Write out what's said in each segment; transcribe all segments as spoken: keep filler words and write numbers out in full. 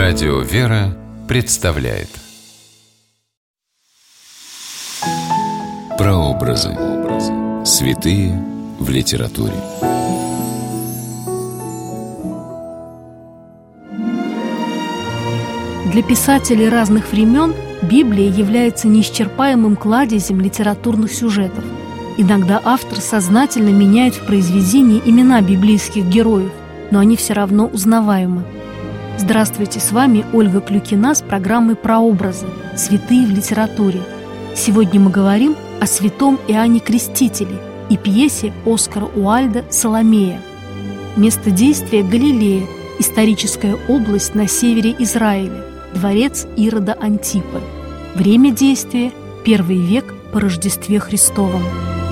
Радио «Вера» представляет Прообразы. Святые в литературе. Для писателей разных времен Библия является неисчерпаемым кладезем литературных сюжетов. Иногда автор сознательно меняет в произведении имена библейских героев, но они все равно узнаваемы. Здравствуйте, с вами Ольга Клюкина с программой «Прообразы. Святые в литературе». Сегодня мы говорим о святом Иоанне Крестителе и пьесе Оскара Уальда «Саломея». Место действия – Галилея, историческая область на севере Израиля, дворец Ирода Антипы. Время действия – первый век по Рождестве Христовом.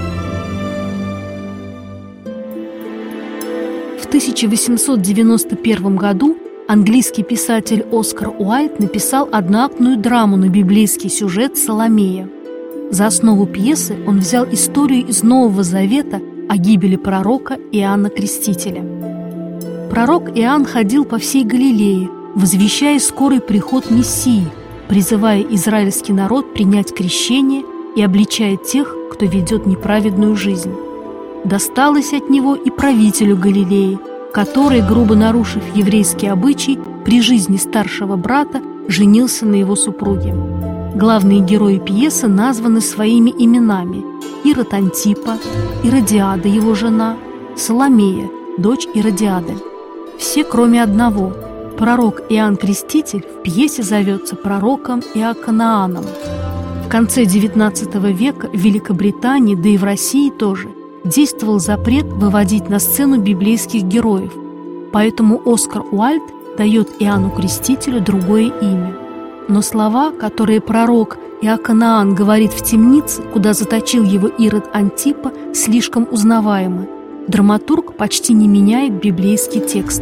В тысяча восемьсот девяносто первом году английский писатель Оскар Уальд написал одноактную драму на библейский сюжет «Саломея». За основу пьесы он взял историю из Нового Завета о гибели пророка Иоанна Крестителя. Пророк Иоанн ходил по всей Галилее, возвещая скорый приход Мессии, призывая израильский народ принять крещение и обличая тех, кто ведет неправедную жизнь. Досталось от него и правителю Галилеи, который, грубо нарушив еврейский обычай, при жизни старшего брата женился на его супруге. Главные герои пьесы названы своими именами: Ирод Антипа, Иродиада его жена, Саломея, дочь Иродиады. Все, кроме одного. Пророк Иоанн Креститель в пьесе зовется пророком Иоканааном. В конце девятнадцатого века в Великобритании, да и в России тоже, действовал запрет выводить на сцену библейских героев, поэтому Оскар Уальд дает Иоанну Крестителю другое имя. Но слова, которые пророк Иоканаан говорит в темнице, куда заточил его Ирод Антипа, слишком узнаваемы. Драматург почти не меняет библейский текст.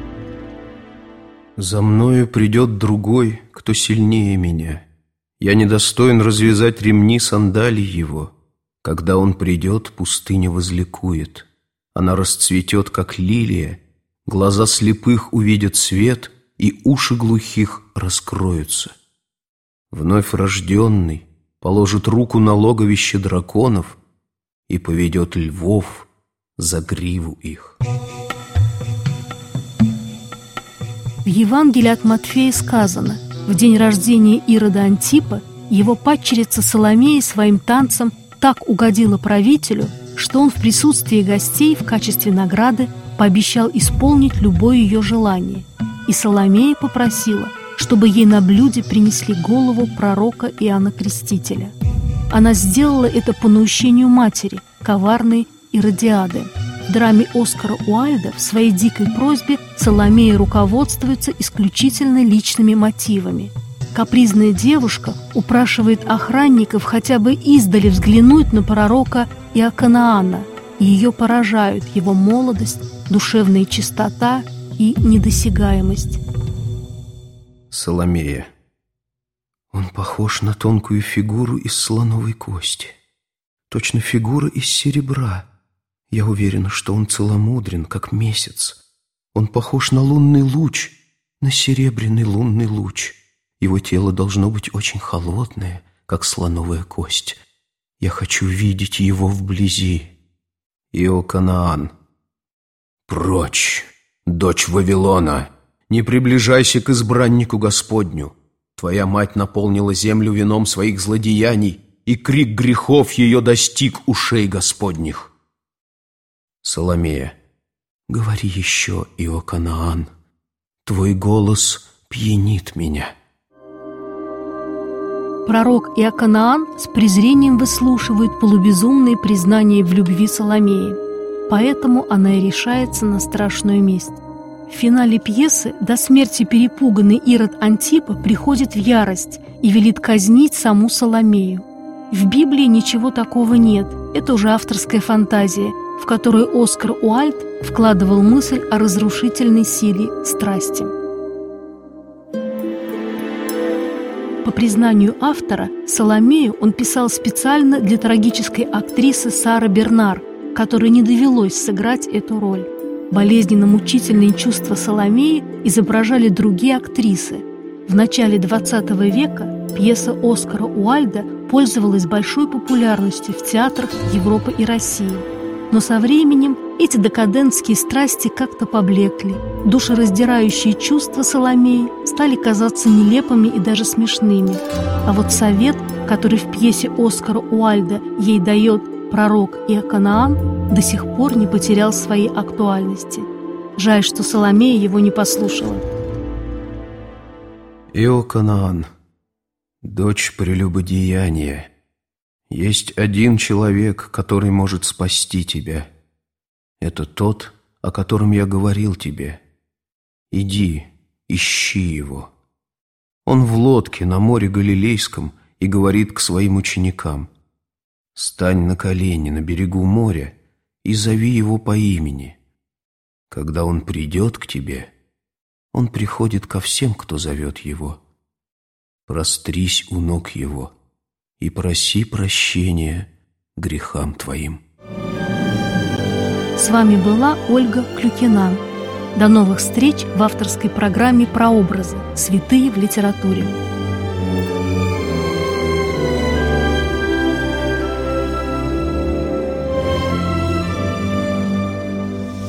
«За мною придет другой, кто сильнее меня. Я недостоин развязать ремни сандалий его. Когда он придет, пустыня возликует. Она расцветет, как лилия, глаза слепых увидят свет, и уши глухих раскроются. Вновь рожденный положит руку на логовище драконов и поведет львов за гриву их». В Евангелии от Матфея сказано: в день рождения Ирода Антипа его падчерица Саломея своим танцем так угодила правителю, что он в присутствии гостей в качестве награды пообещал исполнить любое ее желание. И Саломея попросила, чтобы ей на блюде принесли голову пророка Иоанна Крестителя. Она сделала это по наущению матери, коварной Иродиады. В драме Оскара Уальда в своей дикой просьбе Саломея руководствуется исключительно личными мотивами. Капризная девушка упрашивает охранников хотя бы издали взглянуть на пророка Иоканаана, и ее поражают его молодость, душевная чистота и недосягаемость. Саломея. Он похож на тонкую фигуру из слоновой кости, точно фигура из серебра. Я уверена, что он целомудрен, как месяц. Он похож на лунный луч, на серебряный лунный луч. Его тело должно быть очень холодное, как слоновая кость. Я хочу видеть его вблизи. Иоканаан. Прочь, дочь Вавилона! Не приближайся к избраннику Господню. Твоя мать наполнила землю вином своих злодеяний, и крик грехов ее достиг ушей Господних. Саломея. Говори еще, Иоканаан. Твой голос пьянит меня. Пророк Иоканаан с презрением выслушивает полубезумные признания в любви Саломеи, поэтому она и решается на страшную месть. В финале пьесы до смерти перепуганный Ирод Антипа приходит в ярость и велит казнить саму Саломею. В Библии ничего такого нет, это уже авторская фантазия, в которую Оскар Уальд вкладывал мысль о разрушительной силе страсти. По признанию автора, Саломею он писал специально для трагической актрисы Сары Бернар, которой не довелось сыграть эту роль. Болезненно-мучительные чувства Соломеи изображали другие актрисы. В начале двадцатого века пьеса Оскара Уайльда пользовалась большой популярностью в театрах Европы и России. Но со временем эти декадентские страсти как-то поблекли. Душераздирающие чувства Соломеи стали казаться нелепыми и даже смешными. А вот совет, который в пьесе Оскара Уайльда ей дает пророк Иоканаан, до сих пор не потерял своей актуальности. Жаль, что Соломея его не послушала. Иоканаан, дочь прелюбодеяния, есть один человек, который может спасти тебя. Это тот, о котором я говорил тебе. Иди, ищи его. Он в лодке на море Галилейском и говорит к своим ученикам: «Стань на колени на берегу моря и зови его по имени. Когда он придет к тебе, он приходит ко всем, кто зовет его. Прострись у ног его и проси прощения грехам твоим». С вами была Ольга Клюкина. До новых встреч в авторской программе «Прообразы. Святые в литературе».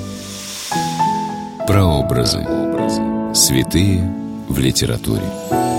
Прообразы. Святые в литературе.